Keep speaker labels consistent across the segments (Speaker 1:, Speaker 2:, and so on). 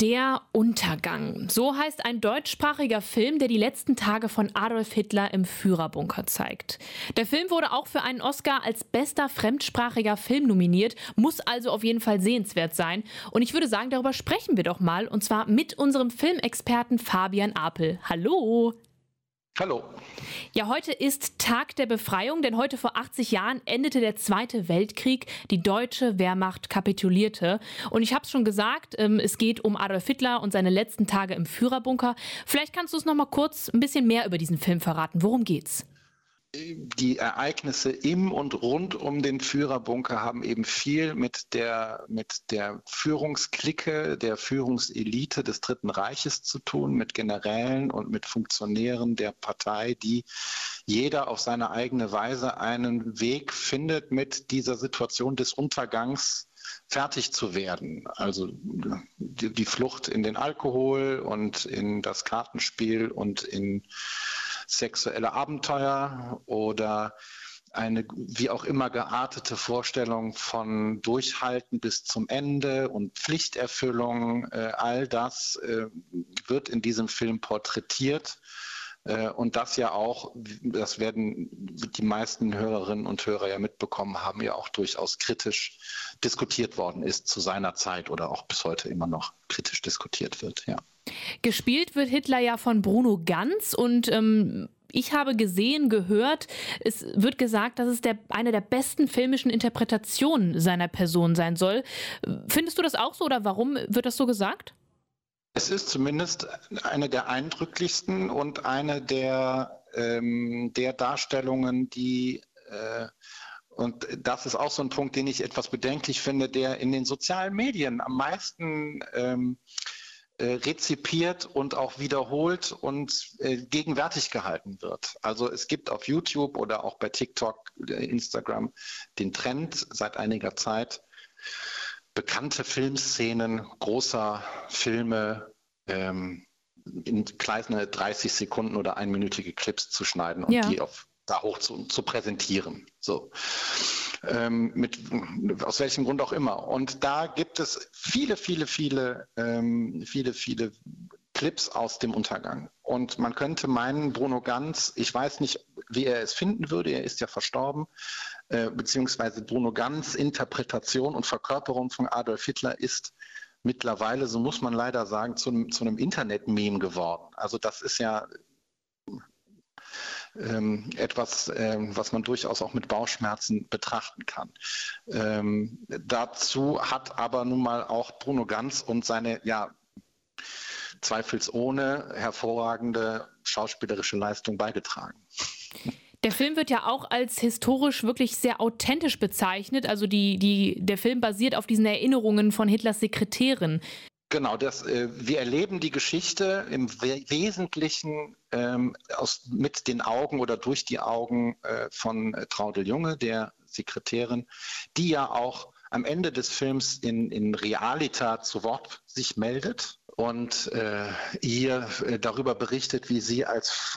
Speaker 1: Der Untergang. So heißt ein deutschsprachiger Film, der die letzten Tage von Adolf Hitler im Führerbunker zeigt. Der Film wurde auch für einen Oscar als bester fremdsprachiger Film nominiert, muss also auf jeden Fall sehenswert sein. Und ich würde sagen, darüber sprechen wir doch mal, und zwar mit unserem Filmexperten Fabian Apel. Hallo!
Speaker 2: Hallo.
Speaker 1: Ja, heute ist Tag der Befreiung, denn heute vor 80 Jahren endete der Zweite Weltkrieg. Die deutsche Wehrmacht kapitulierte. Und ich habe es schon gesagt, es geht um Adolf Hitler und seine letzten Tage im Führerbunker. Vielleicht kannst du uns noch mal kurz ein bisschen mehr über diesen Film verraten. Worum geht's?
Speaker 2: Die Ereignisse im und rund um den Führerbunker haben eben viel mit der Führungsklicke, der Führungselite des Dritten Reiches zu tun, mit Generälen und mit Funktionären der Partei, die jeder auf seine eigene Weise einen Weg findet, mit dieser Situation des Untergangs fertig zu werden. Also die Flucht in den Alkohol und in das Kartenspiel und in sexuelle Abenteuer oder eine wie auch immer geartete Vorstellung von Durchhalten bis zum Ende und Pflichterfüllung. All das wird in diesem Film porträtiert. Und das ja auch, das werden die meisten Hörerinnen und Hörer ja mitbekommen haben, ja auch durchaus kritisch diskutiert worden ist zu seiner Zeit oder auch bis heute immer noch kritisch diskutiert wird, ja.
Speaker 1: Gespielt wird Hitler ja von Bruno Ganz und ich habe gehört, es wird gesagt, dass es eine der besten filmischen Interpretationen seiner Person sein soll. Findest du das auch so oder warum wird das so gesagt?
Speaker 2: Es ist zumindest eine der eindrücklichsten und eine der Darstellungen, die und das ist auch so ein Punkt, den ich etwas bedenklich finde, der in den sozialen Medien am meisten rezipiert und auch wiederholt und gegenwärtig gehalten wird. Also es gibt auf YouTube oder auch bei TikTok, Instagram den Trend seit einiger Zeit, bekannte Filmszenen großer Filme in kleine 30 Sekunden oder einminütige Clips zu schneiden und die da hoch zu präsentieren. So. Aus welchem Grund auch immer. Und da gibt es viele Clips aus dem Untergang. Und man könnte meinen, Bruno Ganz, ich weiß nicht, wie er es finden würde, er ist ja verstorben, beziehungsweise Bruno Ganz' Interpretation und Verkörperung von Adolf Hitler ist mittlerweile, so muss man leider sagen, zu einem Internet-Meme geworden. Also das ist ja etwas, was man durchaus auch mit Bauchschmerzen betrachten kann. Dazu hat aber nun mal auch Bruno Ganz und seine, zweifelsohne hervorragende schauspielerische Leistung beigetragen.
Speaker 1: Der Film wird ja auch als historisch wirklich sehr authentisch bezeichnet. Also der Film basiert auf diesen Erinnerungen von Hitlers Sekretärin.
Speaker 2: Genau, wir erleben die Geschichte im Wesentlichen mit den Augen oder durch die Augen von Traudl Junge, der Sekretärin, die ja auch am Ende des Films in Realita zu Wort sich meldet und ihr darüber berichtet, wie sie als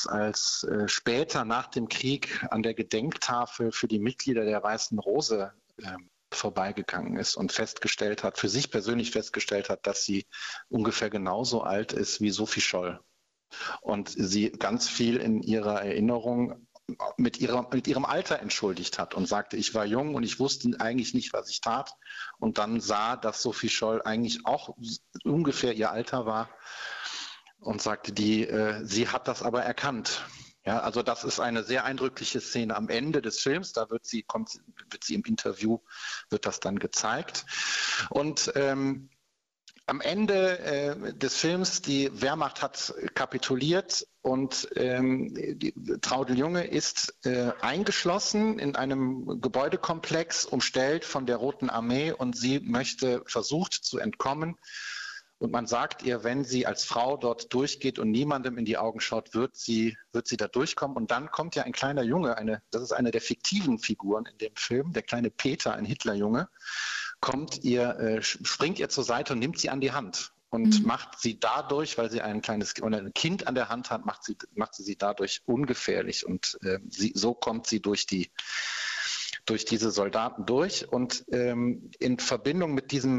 Speaker 2: später nach dem Krieg an der Gedenktafel für die Mitglieder der Weißen Rose vorbeigegangen ist und für sich persönlich festgestellt hat, dass sie ungefähr genauso alt ist wie Sophie Scholl. Und sie ganz viel in ihrer Erinnerung mit ihrem Alter entschuldigt hat und sagte, ich war jung und ich wusste eigentlich nicht, was ich tat. Und dann sah, dass Sophie Scholl eigentlich auch ungefähr ihr Alter war und sagte, sie hat das aber erkannt. Ja, also das ist eine sehr eindrückliche Szene am Ende des Films. Da wird sie im Interview, wird das dann gezeigt. Und am Ende des Films, die Wehrmacht hat kapituliert und Traudl Junge ist eingeschlossen in einem Gebäudekomplex, umstellt von der Roten Armee und sie versucht zu entkommen. Und man sagt ihr, wenn sie als Frau dort durchgeht und niemandem in die Augen schaut, wird sie da durchkommen. Und dann kommt ja ein kleiner Junge, das ist eine der fiktiven Figuren in dem Film, der kleine Peter, ein Hitlerjunge, springt ihr zur Seite und nimmt sie an die Hand und macht sie dadurch, weil sie ein Kind an der Hand hat, macht sie dadurch ungefährlich. Und so kommt sie durch diese Soldaten durch. Und in Verbindung mit diesem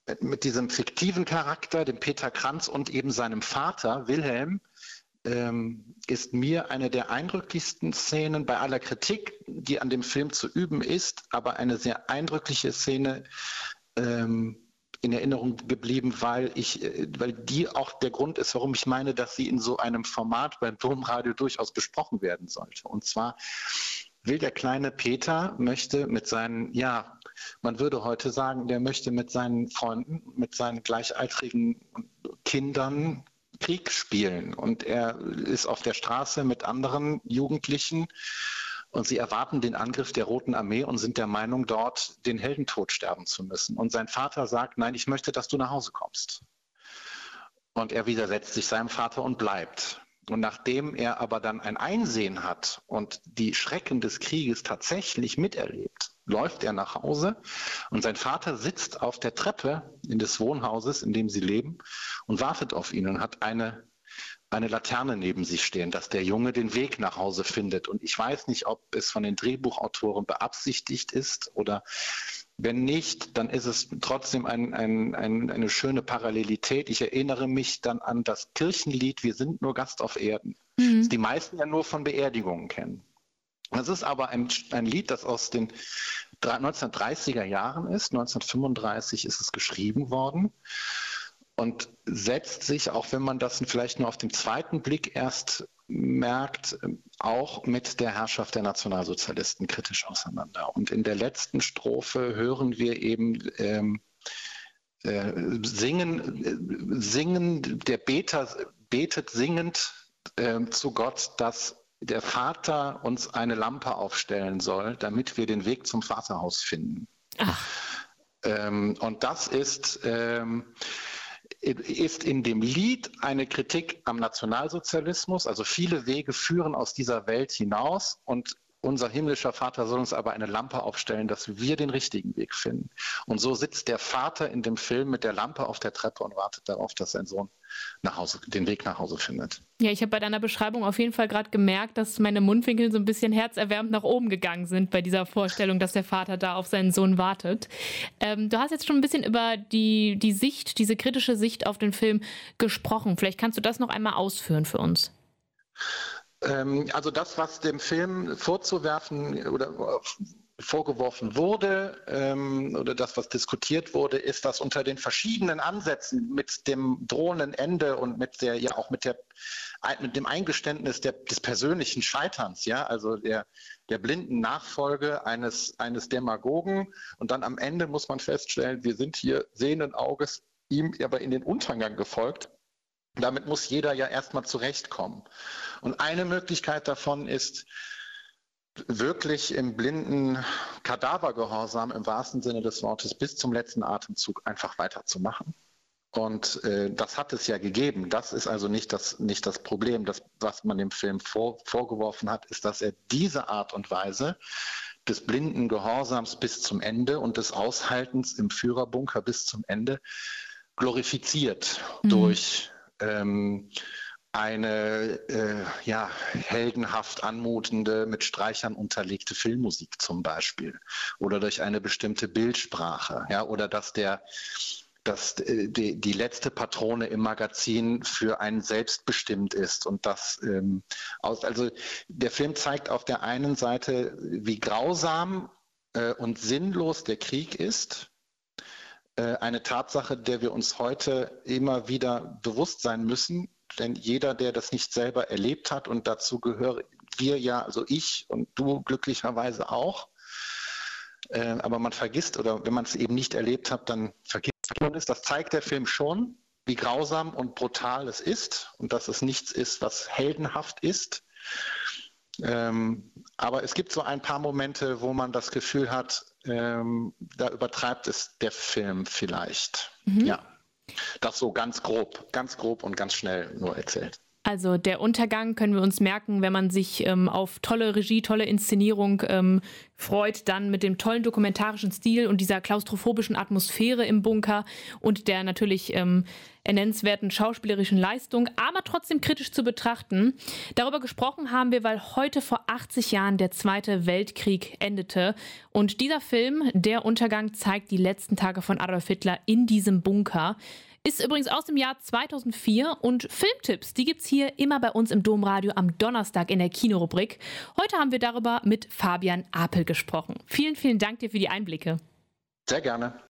Speaker 2: mit diesem fiktiven Charakter, dem Peter Kranz und eben seinem Vater Wilhelm, ist mir eine der eindrücklichsten Szenen bei aller Kritik, die an dem Film zu üben ist, aber eine sehr eindrückliche Szene in Erinnerung geblieben, weil die auch der Grund ist, warum ich meine, dass sie in so einem Format beim Domradio durchaus besprochen werden sollte. Und zwar will der kleine Peter, möchte mit seinen, ja, man würde heute sagen, der möchte mit seinen Freunden, mit seinen gleichaltrigen Kindern Krieg spielen. Und er ist auf der Straße mit anderen Jugendlichen und sie erwarten den Angriff der Roten Armee und sind der Meinung, dort den Heldentod sterben zu müssen. Und sein Vater sagt, nein, ich möchte, dass du nach Hause kommst. Und er widersetzt sich seinem Vater und bleibt. Und nachdem er aber dann ein Einsehen hat und die Schrecken des Krieges tatsächlich miterlebt, läuft er nach Hause und sein Vater sitzt auf der Treppe in des Wohnhauses, in dem sie leben, und wartet auf ihn und hat eine Laterne neben sich stehen, dass der Junge den Weg nach Hause findet. Und ich weiß nicht, ob es von den Drehbuchautoren beabsichtigt ist oder wenn nicht, dann ist es trotzdem eine schöne Parallelität. Ich erinnere mich dann an das Kirchenlied Wir sind nur Gast auf Erden, das die meisten ja nur von Beerdigungen kennen. Das ist aber ein Lied, das aus den 1930er Jahren ist. 1935 ist es geschrieben worden. Und setzt sich, auch wenn man das vielleicht nur auf den zweiten Blick erst merkt, auch mit der Herrschaft der Nationalsozialisten kritisch auseinander. Und in der letzten Strophe hören wir eben singen, der Beter betet singend zu Gott, dass der Vater uns eine Lampe aufstellen soll, damit wir den Weg zum Vaterhaus finden. Und das ist in dem Lied eine Kritik am Nationalsozialismus. Also viele Wege führen aus dieser Welt hinaus und unser himmlischer Vater soll uns aber eine Lampe aufstellen, dass wir den richtigen Weg finden. Und so sitzt der Vater in dem Film mit der Lampe auf der Treppe und wartet darauf, dass sein Sohn den Weg nach Hause findet.
Speaker 1: Ja, ich habe bei deiner Beschreibung auf jeden Fall gerade gemerkt, dass meine Mundwinkel so ein bisschen herzerwärmend nach oben gegangen sind bei dieser Vorstellung, dass der Vater da auf seinen Sohn wartet. Du hast jetzt schon ein bisschen über die Sicht, diese kritische Sicht auf den Film gesprochen. Vielleicht kannst du das noch einmal ausführen für uns.
Speaker 2: Also das, was dem Film vorzuwerfen oder vorgeworfen wurde oder das, was diskutiert wurde, ist, dass unter den verschiedenen Ansätzen mit dem drohenden Ende und mit dem Eingeständnis des persönlichen Scheiterns, ja, also der blinden Nachfolge eines Demagogen, und dann am Ende muss man feststellen, wir sind hier sehenden Auges ihm aber in den Untergang gefolgt. Damit muss jeder ja erstmal zurechtkommen. Und eine Möglichkeit davon ist, wirklich im blinden Kadavergehorsam im wahrsten Sinne des Wortes bis zum letzten Atemzug einfach weiterzumachen. Und das hat es ja gegeben. Das ist also nicht das Problem. Das, was man dem Film vorgeworfen hat, ist, dass er diese Art und Weise des blinden Gehorsams bis zum Ende und des Aushaltens im Führerbunker bis zum Ende glorifiziert durch eine heldenhaft anmutende, mit Streichern unterlegte Filmmusik zum Beispiel oder durch eine bestimmte Bildsprache, ja, oder dass die letzte Patrone im Magazin für einen selbst bestimmt ist und also der Film zeigt auf der einen Seite, wie grausam und sinnlos der Krieg ist. Eine Tatsache, der wir uns heute immer wieder bewusst sein müssen, denn jeder, der das nicht selber erlebt hat, und dazu gehören wir ja, also ich und du glücklicherweise auch, aber man vergisst, oder wenn man es eben nicht erlebt hat, dann vergisst man es. Das zeigt der Film schon, wie grausam und brutal es ist und dass es nichts ist, was heldenhaft ist. Aber es gibt so ein paar Momente, wo man das Gefühl hat, da übertreibt es der Film vielleicht. Ja, das so ganz grob und ganz schnell nur erzählt.
Speaker 1: Also der Untergang können wir uns merken, wenn man sich auf tolle Regie, tolle Inszenierung freut, dann mit dem tollen dokumentarischen Stil und dieser klaustrophobischen Atmosphäre im Bunker und der natürlich nennenswerten schauspielerischen Leistung, aber trotzdem kritisch zu betrachten. Darüber gesprochen haben wir, weil heute vor 80 Jahren der Zweite Weltkrieg endete. Und dieser Film, Der Untergang, zeigt die letzten Tage von Adolf Hitler in diesem Bunker. Ist übrigens aus dem Jahr 2004 und Filmtipps, die gibt's hier immer bei uns im Domradio am Donnerstag in der Kinorubrik. Heute haben wir darüber mit Fabian Apel gesprochen. Vielen, vielen Dank dir für die Einblicke.
Speaker 2: Sehr gerne.